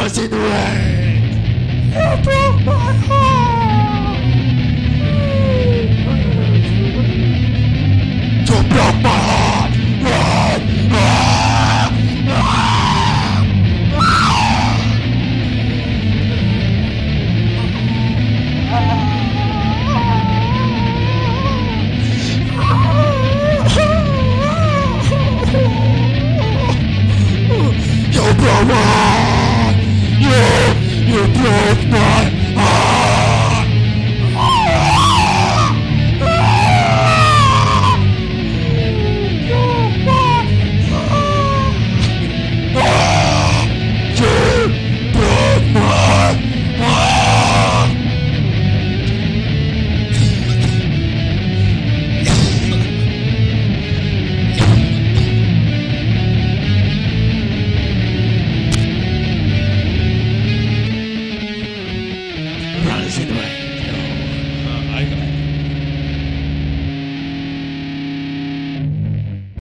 was in the rain. You broke my heart. You broke my heart. You broke my heart. You broke my heart. You broke my heart. Brothers in the way.